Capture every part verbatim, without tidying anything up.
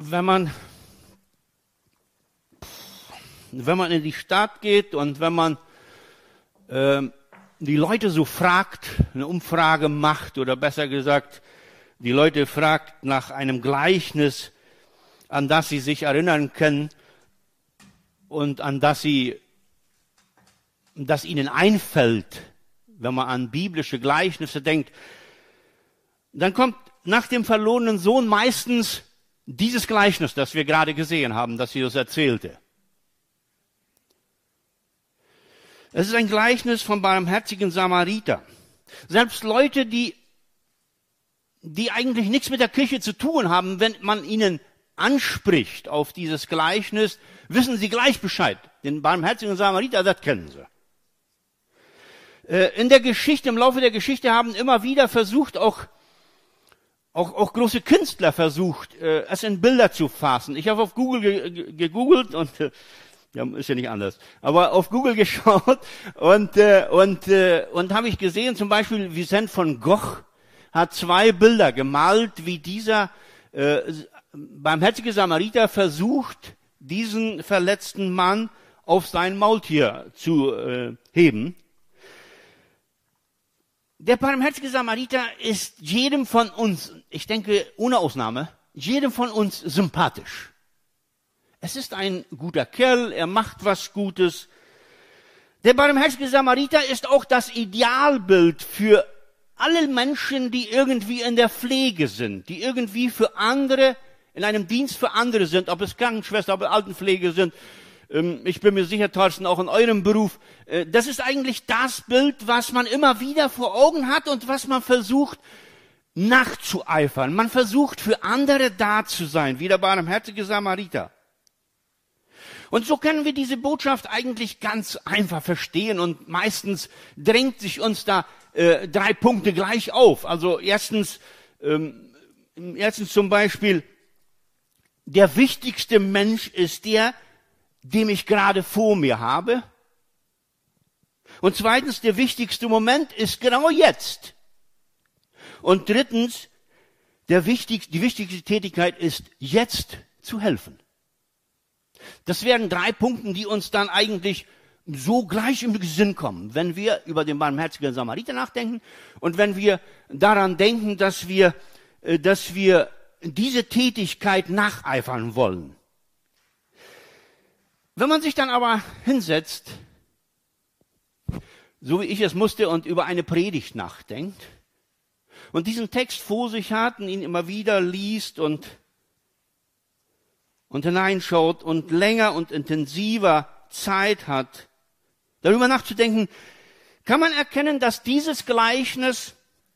wenn man, wenn man in die Stadt geht und wenn man äh, die Leute so fragt, eine Umfrage macht oder besser gesagt, die Leute fragt nach einem Gleichnis, an das sie sich erinnern können und an das sie, das ihnen einfällt, wenn man an biblische Gleichnisse denkt, dann kommt nach dem verlorenen Sohn meistens dieses Gleichnis, das wir gerade gesehen haben, das Jesus erzählte. Es ist ein Gleichnis vom barmherzigen Samariter. Selbst Leute, die, die eigentlich nichts mit der Kirche zu tun haben, wenn man ihnen anspricht auf dieses Gleichnis, wissen sie gleich Bescheid. Den barmherzigen Samariter, das kennen sie. In der Geschichte, im Laufe der Geschichte haben immer wieder versucht, auch, auch, auch große Künstler versucht, es in Bilder zu fassen. Ich habe auf Google ge, ge, gegoogelt und ja, ist ja nicht anders. Aber auf Google geschaut und äh, und äh, und habe ich gesehen, zum Beispiel Vincent van Gogh hat zwei Bilder gemalt, wie dieser äh, barmherzige Samariter versucht, diesen verletzten Mann auf sein Maultier zu äh, heben. Der barmherzige Samariter ist jedem von uns, ich denke ohne Ausnahme, jedem von uns sympathisch. Es ist ein guter Kerl, er macht was Gutes. Der barmherzige Samariter ist auch das Idealbild für alle Menschen, die irgendwie in der Pflege sind, die irgendwie für andere, in einem Dienst für andere sind, ob es Krankenschwester, ob es Altenpflege sind. Ich bin mir sicher, Thorsten, auch in eurem Beruf. Das ist eigentlich das Bild, was man immer wieder vor Augen hat und was man versucht nachzueifern. Man versucht für andere da zu sein, wie der barmherzige Samariter. Und so können wir diese Botschaft eigentlich ganz einfach verstehen und meistens drängt sich uns da äh, drei Punkte gleich auf. Also erstens, ähm, erstens zum Beispiel, der wichtigste Mensch ist der, den ich gerade vor mir habe. Und zweitens, der wichtigste Moment ist genau jetzt. Und drittens, der wichtig, die wichtigste Tätigkeit ist, jetzt zu helfen. Das wären drei Punkte, die uns dann eigentlich so gleich im Sinn kommen, wenn wir über den barmherzigen Samariter nachdenken und wenn wir daran denken, dass wir, dass wir diese Tätigkeit nacheifern wollen. Wenn man sich dann aber hinsetzt, so wie ich es musste, und über eine Predigt nachdenkt und diesen Text vor sich hat und ihn immer wieder liest und und hineinschaut und länger und intensiver Zeit hat, darüber nachzudenken, kann man erkennen, dass dieses Gleichnis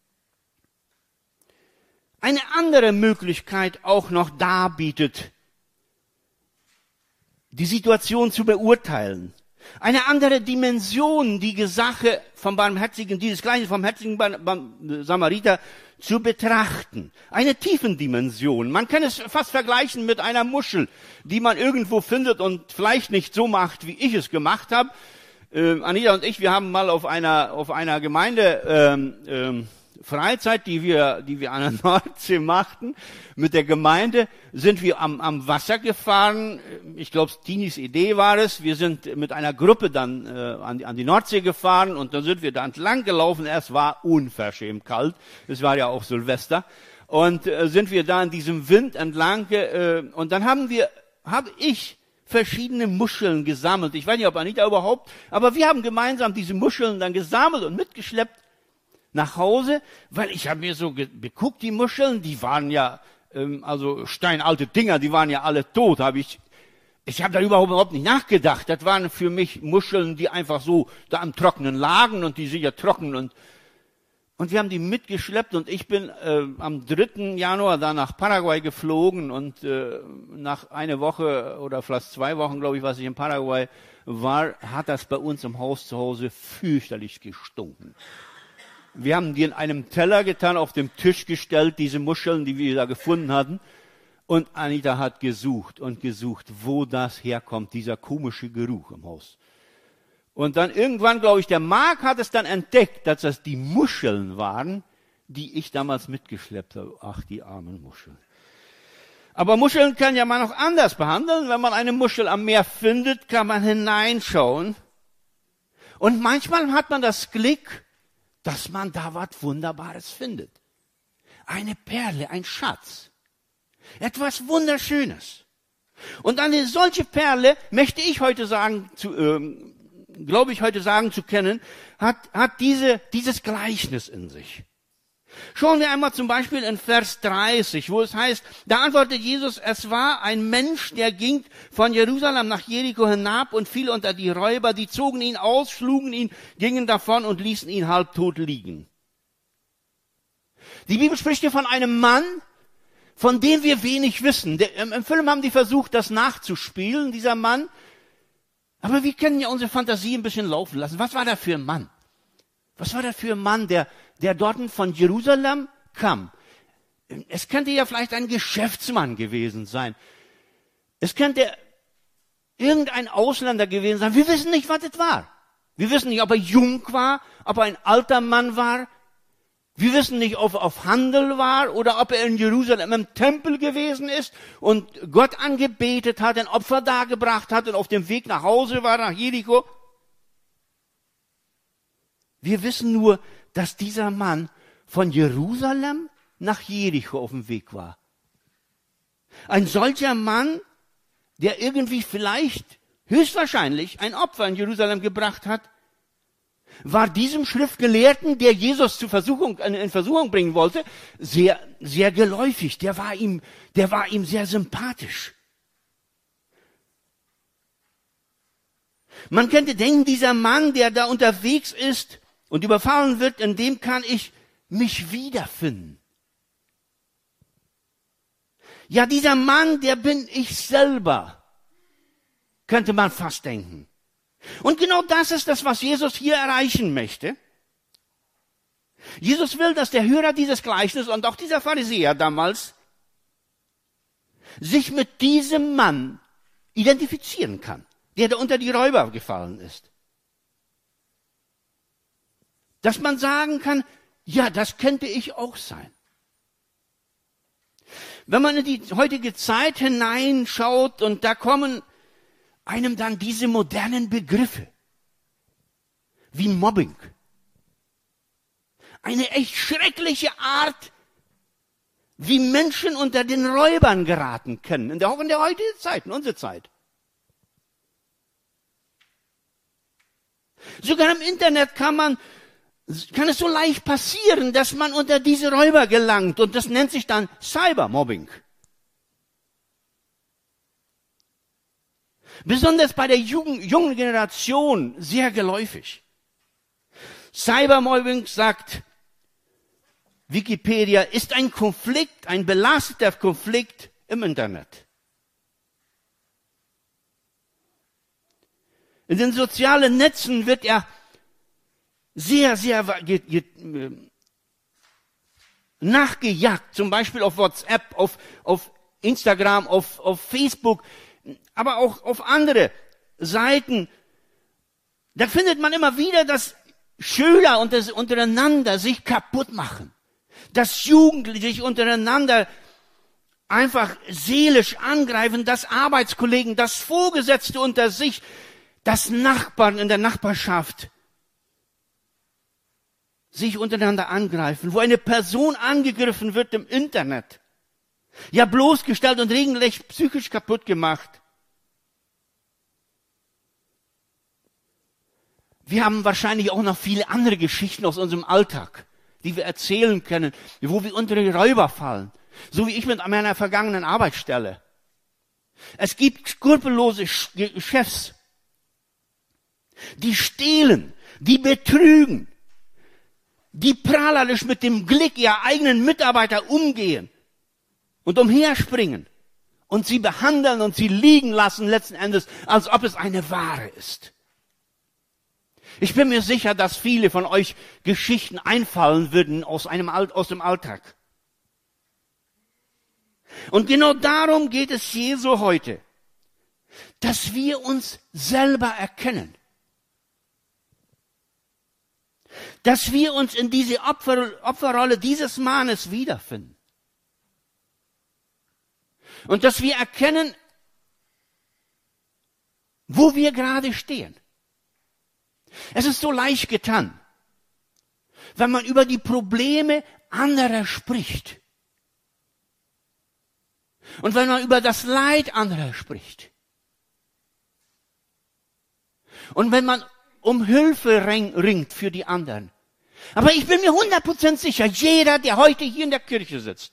eine andere Möglichkeit auch noch darbietet, die Situation zu beurteilen. Eine andere Dimension, die Sache vom barmherzigen, dieses Gleichnis vom barmherzigen Samariter zu betrachten. Eine Tiefendimension. Man kann es fast vergleichen mit einer Muschel, die man irgendwo findet und vielleicht nicht so macht, wie ich es gemacht habe. Ähm, Anita und ich, wir haben mal auf einer auf einer Gemeinde ähm, ähm, Freizeit, die wir die wir an der Nordsee machten, mit der Gemeinde sind wir am am Wasser gefahren. Ich glaube, Tinis Idee war es. Wir sind mit einer Gruppe dann äh, an, die, an die Nordsee gefahren und dann sind wir da entlang gelaufen. Es war unverschämt kalt. Es war ja auch Silvester. Und äh, sind wir da in diesem Wind entlang äh, und dann haben wir, habe ich verschiedene Muscheln gesammelt. Ich weiß nicht, ob Anita überhaupt, aber wir haben gemeinsam diese Muscheln dann gesammelt und mitgeschleppt nach Hause, weil ich habe mir so geguckt, die Muscheln, die waren ja, ähm, also steinalte Dinger, die waren ja alle tot, habe ich, ich habe da überhaupt nicht nachgedacht. Das waren für mich Muscheln, die einfach so da am Trockenen lagen und die sind ja trocken und und wir haben die mitgeschleppt und ich bin äh, am dritten Januar da nach Paraguay geflogen und äh, nach einer Woche oder fast zwei Wochen, glaube ich, was ich in Paraguay war, hat das bei uns im Haus zu Hause fürchterlich gestunken. Wir haben die in einem Teller getan, auf dem Tisch gestellt, diese Muscheln, die wir da gefunden hatten. Und Anita hat gesucht und gesucht, wo das herkommt, dieser komische Geruch im Haus. Und dann irgendwann, glaube ich, der Mark hat es dann entdeckt, dass das die Muscheln waren, die ich damals mitgeschleppt habe. Ach, die armen Muscheln. Aber Muscheln kann ja man auch anders behandeln. Wenn man eine Muschel am Meer findet, kann man hineinschauen. Und manchmal hat man das Glück, dass man da was Wunderbares findet. Eine Perle, ein Schatz. Etwas Wunderschönes. Und eine solche Perle, möchte ich heute sagen, zu, ähm, glaube ich heute sagen zu kennen, hat, hat diese, dieses Gleichnis in sich. Schauen wir einmal zum Beispiel in Vers dreißig, wo es heißt, da antwortet Jesus, es war ein Mensch, der ging von Jerusalem nach Jericho hinab und fiel unter die Räuber, die zogen ihn aus, schlugen ihn, gingen davon und ließen ihn halbtot liegen. Die Bibel spricht hier von einem Mann, von dem wir wenig wissen. Der, im, Im Film haben die versucht, das nachzuspielen, dieser Mann. Aber wir können ja unsere Fantasie ein bisschen laufen lassen. Was war da für ein Mann? Was war da für ein Mann, der, der dort von Jerusalem kam? Es könnte ja vielleicht ein Geschäftsmann gewesen sein. Es könnte irgendein Ausländer gewesen sein. Wir wissen nicht, was das war. Wir wissen nicht, ob er jung war, ob er ein alter Mann war. Wir wissen nicht, ob er auf Handel war oder ob er in Jerusalem im Tempel gewesen ist und Gott angebetet hat, ein Opfer dargebracht hat und auf dem Weg nach Hause war, nach Jericho. Wir wissen nur, dass dieser Mann von Jerusalem nach Jericho auf dem Weg war. Ein solcher Mann, der irgendwie vielleicht, höchstwahrscheinlich, ein Opfer in Jerusalem gebracht hat, war diesem Schriftgelehrten, der Jesus zur Versuchung, in Versuchung bringen wollte, sehr, sehr geläufig. Der war ihm, der war ihm sehr sympathisch. Man könnte denken, dieser Mann, der da unterwegs ist und überfallen wird, in dem kann ich mich wiederfinden. Ja, dieser Mann, der bin ich selber, könnte man fast denken. Und genau das ist das, was Jesus hier erreichen möchte. Jesus will, dass der Hörer dieses Gleichnisses und auch dieser Pharisäer damals sich mit diesem Mann identifizieren kann, der da unter die Räuber gefallen ist. Dass man sagen kann, ja, das könnte ich auch sein. Wenn man in die heutige Zeit hineinschaut und da kommen einem dann diese modernen Begriffe, wie Mobbing. Eine echt schreckliche Art, wie Menschen unter den Räubern geraten können, auch in der heutigen Zeit, in unserer Zeit. Sogar im Internet kann man, kann es so leicht passieren, dass man unter diese Räuber gelangt und das nennt sich dann Cybermobbing. Besonders bei der jungen, jungen Generation sehr geläufig. Cybermobbing, sagt Wikipedia, ist ein Konflikt, ein belasteter Konflikt im Internet. In den sozialen Netzen wird er sehr, sehr ge, ge, nachgejagt, zum Beispiel auf WhatsApp, auf, auf Instagram, auf, auf Facebook, aber auch auf andere Seiten. Da findet man immer wieder, dass Schüler untereinander sich kaputt machen. Dass Jugendliche sich untereinander einfach seelisch angreifen, dass Arbeitskollegen, dass Vorgesetzte unter sich, dass Nachbarn in der Nachbarschaft sich untereinander angreifen, wo eine Person angegriffen wird im Internet. Ja, bloßgestellt und regelrecht psychisch kaputt gemacht. Wir haben wahrscheinlich auch noch viele andere Geschichten aus unserem Alltag, die wir erzählen können, wo wir unter die Räuber fallen. So wie ich mit meiner vergangenen Arbeitsstelle. Es gibt skrupellose Chefs, die stehlen, die betrügen, die prahlerisch mit dem Glück ihrer eigenen Mitarbeiter umgehen und umherspringen und sie behandeln und sie liegen lassen letzten Endes, als ob es eine Ware ist. Ich bin mir sicher, dass viele von euch Geschichten einfallen würden aus einem aus dem Alltag. Und genau darum geht es Jesu heute, dass wir uns selber erkennen. Dass wir uns in diese Opfer, Opferrolle dieses Mannes wiederfinden. Und dass wir erkennen, wo wir gerade stehen. Es ist so leicht getan, wenn man über die Probleme anderer spricht. Und wenn man über das Leid anderer spricht. Und wenn man um Hilfe ringt für die anderen. Aber ich bin mir hundert Prozent sicher, jeder, der heute hier in der Kirche sitzt,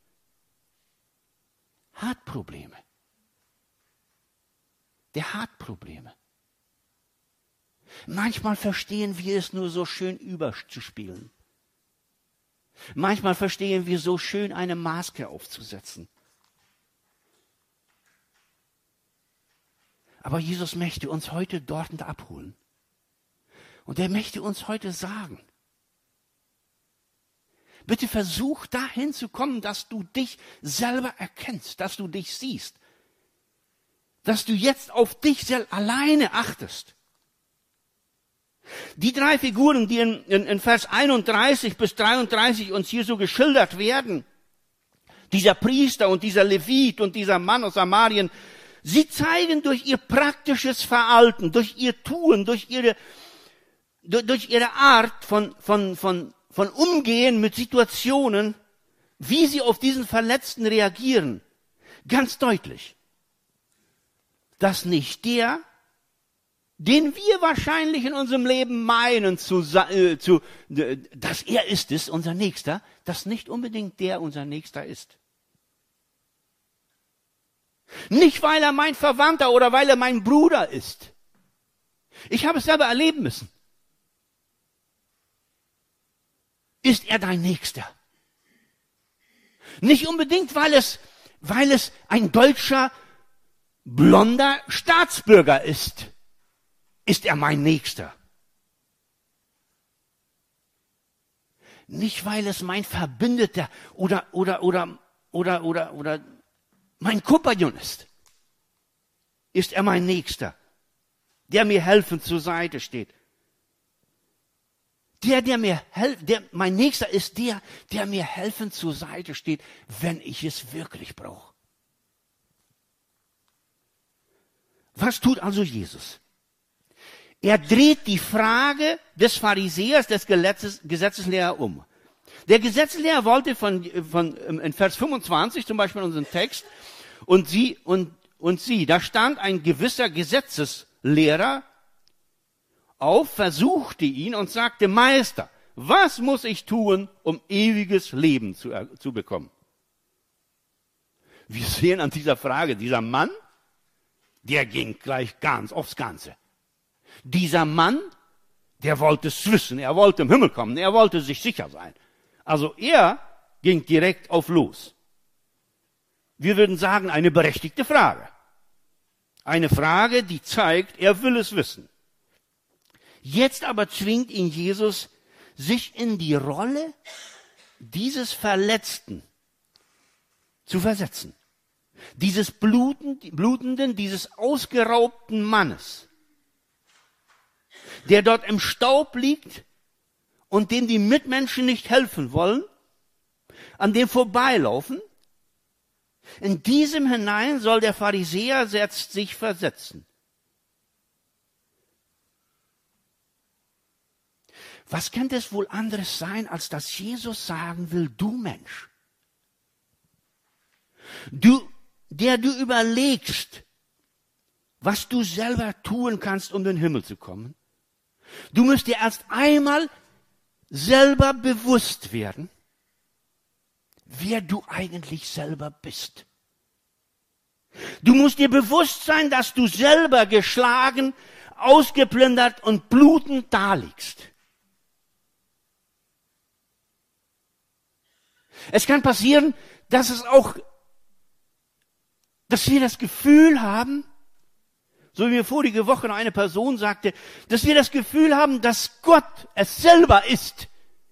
hat Probleme. Der hat Probleme. Manchmal verstehen wir es nur so schön überzuspielen. Manchmal verstehen wir so schön eine Maske aufzusetzen. Aber Jesus möchte uns heute dort abholen. Und er möchte uns heute sagen, bitte versuch dahin zu kommen, dass du dich selber erkennst, dass du dich siehst, dass du jetzt auf dich selbst alleine achtest. Die drei Figuren, die in, in, in Vers einunddreißig bis dreiunddreißig uns hier so geschildert werden, dieser Priester und dieser Levit und dieser Mann aus Samarien, sie zeigen durch ihr praktisches Verhalten, durch ihr Tun, durch ihre, durch, durch ihre Art von, von, von, von Umgehen mit Situationen, wie sie auf diesen Verletzten reagieren, ganz deutlich, dass nicht der, den wir wahrscheinlich in unserem Leben meinen, zu, äh, zu, äh, dass er ist es, unser Nächster, dass nicht unbedingt der unser Nächster ist. Nicht, weil er mein Verwandter oder weil er mein Bruder ist. Ich habe es selber erleben müssen. Ist er dein Nächster? Nicht unbedingt, weil es, weil es ein deutscher, blonder Staatsbürger ist. Ist er mein Nächster? Nicht, weil es mein Verbündeter oder, oder, oder, oder, oder, oder mein Kompagnon ist. Ist er mein Nächster, der mir helfend zur Seite steht. Der, der mir helft, der, mein Nächster ist der, der mir helfend zur Seite steht, wenn ich es wirklich brauche. Was tut also Jesus? Er dreht die Frage des Pharisäers, des Gesetzes, Gesetzeslehrer um. Der Gesetzeslehrer wollte von, von, in Vers fünfundzwanzig zum Beispiel in unserem Text, und sie, und, und sie, da stand ein gewisser Gesetzeslehrer auf, versuchte ihn und sagte, Meister, was muss ich tun, um ewiges Leben zu, zu bekommen? Wir sehen an dieser Frage, dieser Mann, der ging gleich ganz aufs Ganze. Dieser Mann, der wollte es wissen, er wollte im Himmel kommen, er wollte sich sicher sein. Also er ging direkt auf los. Wir würden sagen, eine berechtigte Frage. Eine Frage, die zeigt, er will es wissen. Jetzt aber zwingt ihn Jesus, sich in die Rolle dieses Verletzten zu versetzen. Dieses blutenden, dieses ausgeraubten Mannes, der dort im Staub liegt und dem die Mitmenschen nicht helfen wollen, an dem vorbeilaufen. In diesem hinein soll der Pharisäer jetzt sich versetzen. Was könnte es wohl anderes sein, als dass Jesus sagen will, du Mensch, du, der du überlegst, was du selber tun kannst, um in den Himmel zu kommen. Du musst dir erst einmal selber bewusst werden, wer du eigentlich selber bist. Du musst dir bewusst sein, dass du selber geschlagen, ausgeplündert und blutend daliegst. Es kann passieren, dass es auch, dass wir das Gefühl haben, so wie mir vorige Woche noch eine Person sagte, dass wir das Gefühl haben, dass Gott es selber ist,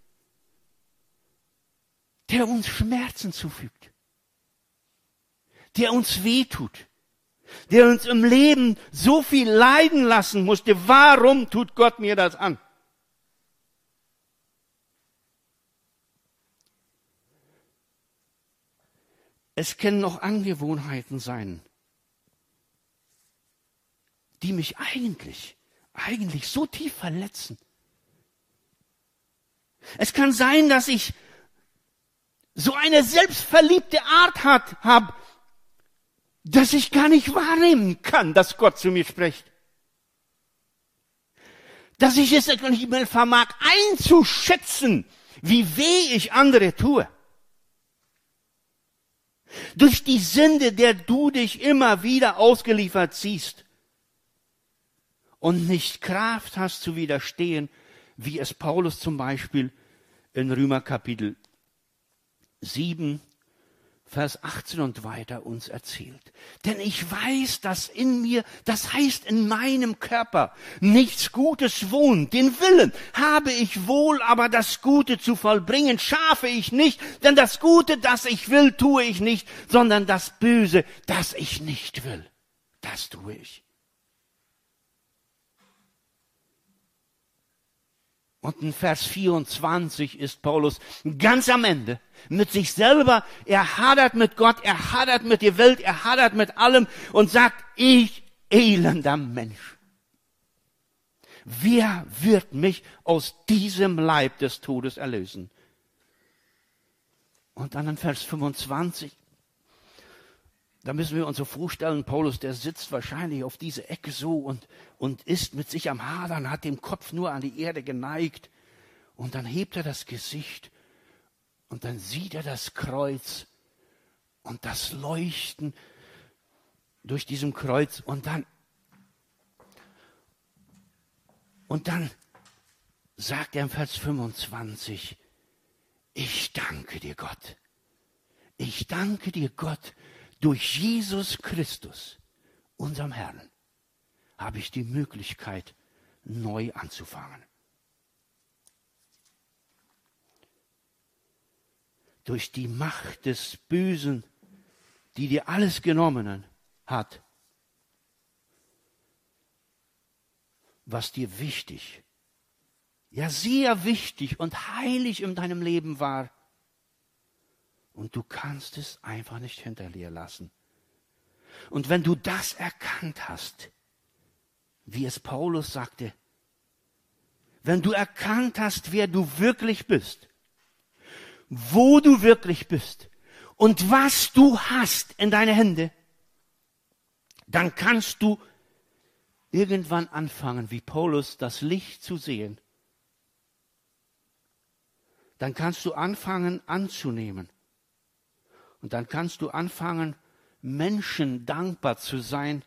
der uns Schmerzen zufügt, der uns wehtut, der uns im Leben so viel leiden lassen musste. Warum tut Gott mir das an? Es können noch Angewohnheiten sein, die mich eigentlich, eigentlich so tief verletzen. Es kann sein, dass ich so eine selbstverliebte Art habe, dass ich gar nicht wahrnehmen kann, dass Gott zu mir spricht. Dass ich es nicht mehr vermag einzuschätzen, wie weh ich andere tue. Durch die Sünde, der du dich immer wieder ausgeliefert siehst und nicht Kraft hast zu widerstehen, wie es Paulus zum Beispiel in Römer Kapitel sieben, Vers achtzehn und weiter uns erzählt. Denn ich weiß, dass in mir, das heißt in meinem Körper, nichts Gutes wohnt. Den Willen habe ich wohl, aber das Gute zu vollbringen schaffe ich nicht. Denn das Gute, das ich will, tue ich nicht, sondern das Böse, das ich nicht will, das tue ich. Und in Vers vierundzwanzig ist Paulus ganz am Ende mit sich selber. Er hadert mit Gott, er hadert mit der Welt, er hadert mit allem und sagt, ich elender Mensch. Wer wird mich aus diesem Leib des Todes erlösen? Und dann in Vers fünfundzwanzig, da müssen wir uns so vorstellen, Paulus, der sitzt wahrscheinlich auf dieser Ecke so und, und ist mit sich am Hadern, hat den Kopf nur an die Erde geneigt. Und dann hebt er das Gesicht und dann sieht er das Kreuz und das Leuchten durch diesem Kreuz. Und dann, und dann sagt er im Vers fünfundzwanzig, ich danke dir, Gott. Ich danke dir, Gott. Durch Jesus Christus, unserem Herrn, habe ich die Möglichkeit, neu anzufangen. Durch die Macht des Bösen, die dir alles genommen hat, was dir wichtig, ja sehr wichtig und heilig in deinem Leben war, und du kannst es einfach nicht hinter dir lassen. Und wenn du das erkannt hast, wie es Paulus sagte, wenn du erkannt hast, wer du wirklich bist, wo du wirklich bist und was du hast in deine Hände, dann kannst du irgendwann anfangen, wie Paulus, das Licht zu sehen. Dann kannst du anfangen anzunehmen. Und dann kannst du anfangen, Menschen dankbar zu sein,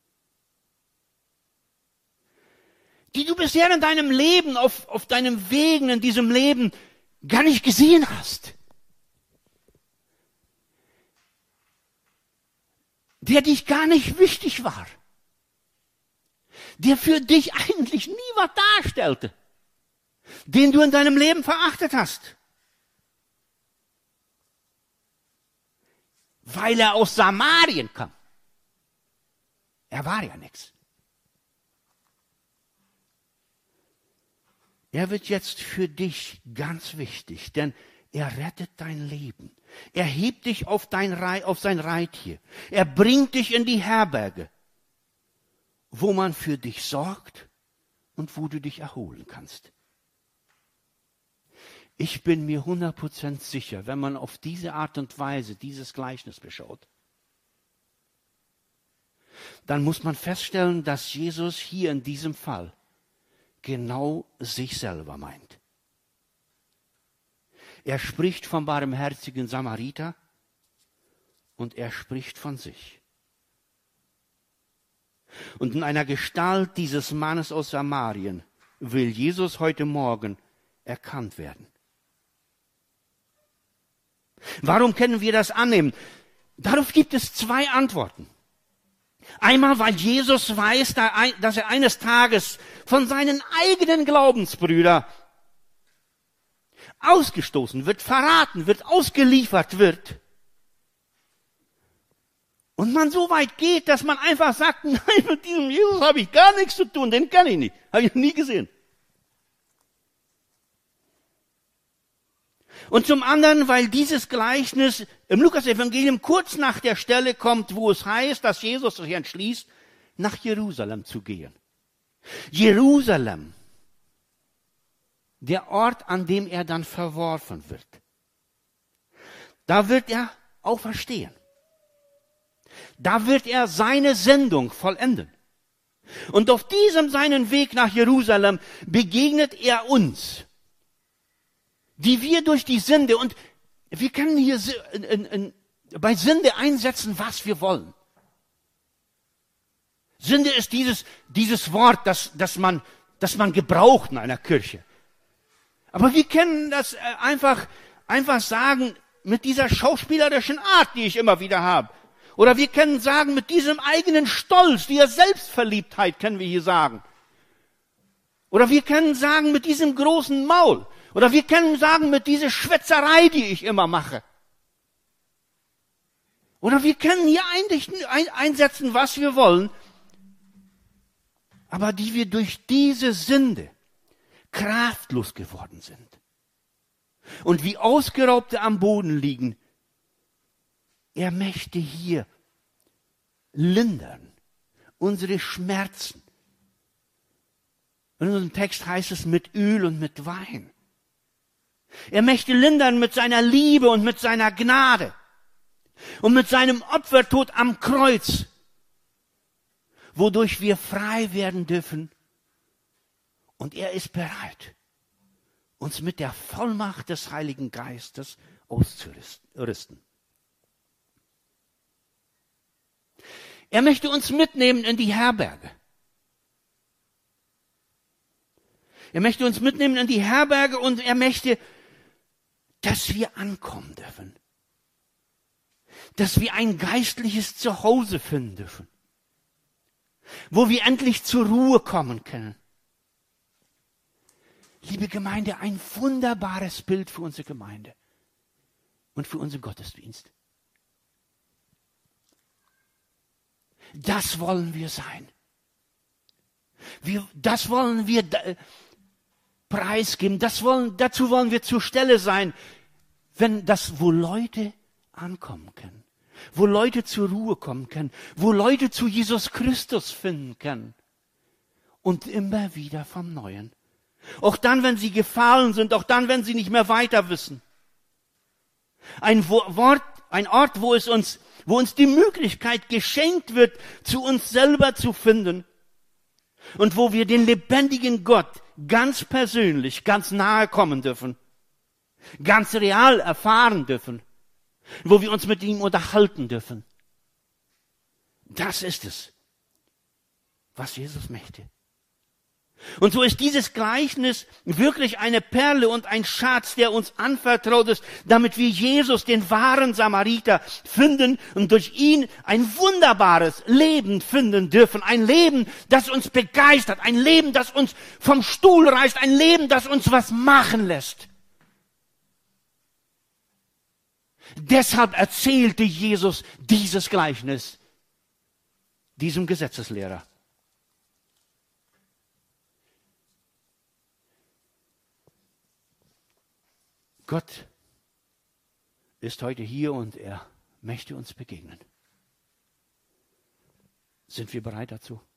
die du bisher in deinem Leben, auf, auf deinem Wegen in diesem Leben gar nicht gesehen hast. Der dich gar nicht wichtig war. Der für dich eigentlich nie was darstellte. Den du in deinem Leben verachtet hast. Weil er aus Samarien kam. Er war ja nichts. Er wird jetzt für dich ganz wichtig, denn er rettet dein Leben. Er hebt dich auf, dein Rei- auf sein Reittier. Er bringt dich in die Herberge, wo man für dich sorgt und wo du dich erholen kannst. Ich bin mir hundert Prozent sicher, wenn man auf diese Art und Weise dieses Gleichnis beschaut, dann muss man feststellen, dass Jesus hier in diesem Fall genau sich selber meint. Er spricht vom barmherzigen Samariter und er spricht von sich. Und in einer Gestalt dieses Mannes aus Samarien will Jesus heute Morgen erkannt werden. Warum können wir das annehmen? Darauf gibt es zwei Antworten. Einmal, weil Jesus weiß, dass er eines Tages von seinen eigenen Glaubensbrüdern ausgestoßen wird, verraten wird, ausgeliefert wird. Und man so weit geht, dass man einfach sagt, nein, mit diesem Jesus habe ich gar nichts zu tun, den kenne ich nicht, habe ich nie gesehen. Und zum anderen, weil dieses Gleichnis im Lukas-Evangelium kurz nach der Stelle kommt, wo es heißt, dass Jesus sich entschließt, nach Jerusalem zu gehen. Jerusalem, der Ort, an dem er dann verworfen wird. Da wird er auferstehen. Da wird er seine Sendung vollenden. Und auf diesem seinen Weg nach Jerusalem begegnet er uns, die wir durch die Sünde, und wir können hier in, in, in, bei Sünde einsetzen, was wir wollen. Sünde ist dieses, dieses Wort, das, das, man, das man gebraucht in einer Kirche. Aber wir können das einfach, einfach sagen mit dieser schauspielerischen Art, die ich immer wieder habe. Oder wir können sagen mit diesem eigenen Stolz, dieser Selbstverliebtheit können wir hier sagen. Oder wir können sagen mit diesem großen Maul. Oder wir können sagen mit dieser Schwätzerei, die ich immer mache. Oder wir können hier einsetzen, was wir wollen, aber die wir durch diese Sünde kraftlos geworden sind. Und wie Ausgeraubte am Boden liegen. Er möchte hier lindern unsere Schmerzen. In unserem Text heißt es mit Öl und mit Wein. Er möchte lindern mit seiner Liebe und mit seiner Gnade und mit seinem Opfertod am Kreuz, wodurch wir frei werden dürfen. Und er ist bereit, uns mit der Vollmacht des Heiligen Geistes auszurüsten. Er möchte uns mitnehmen in die Herberge. Er möchte uns mitnehmen in die Herberge und er möchte, dass wir ankommen dürfen. Dass wir ein geistliches Zuhause finden dürfen. Wo wir endlich zur Ruhe kommen können. Liebe Gemeinde, ein wunderbares Bild für unsere Gemeinde und für unseren Gottesdienst. Das wollen wir sein. Wir, das wollen wir preisgeben. Das wollen, dazu wollen wir zur Stelle sein, wenn das, wo Leute ankommen können, wo Leute zur Ruhe kommen können, wo Leute zu Jesus Christus finden können und immer wieder vom Neuen. Auch dann, wenn sie gefallen sind, auch dann, wenn sie nicht mehr weiter wissen. Ein Wort, ein Ort, wo es uns, wo uns die Möglichkeit geschenkt wird, zu uns selber zu finden und wo wir den lebendigen Gott ganz persönlich, ganz nahe kommen dürfen, ganz real erfahren dürfen, wo wir uns mit ihm unterhalten dürfen. Das ist es, was Jesus möchte. Und so ist dieses Gleichnis wirklich eine Perle und ein Schatz, der uns anvertraut ist, damit wir Jesus, den wahren Samariter, finden und durch ihn ein wunderbares Leben finden dürfen. Ein Leben, das uns begeistert, ein Leben, das uns vom Stuhl reißt, ein Leben, das uns was machen lässt. Deshalb erzählte Jesus dieses Gleichnis diesem Gesetzeslehrer. Gott ist heute hier und er möchte uns begegnen. Sind wir bereit dazu?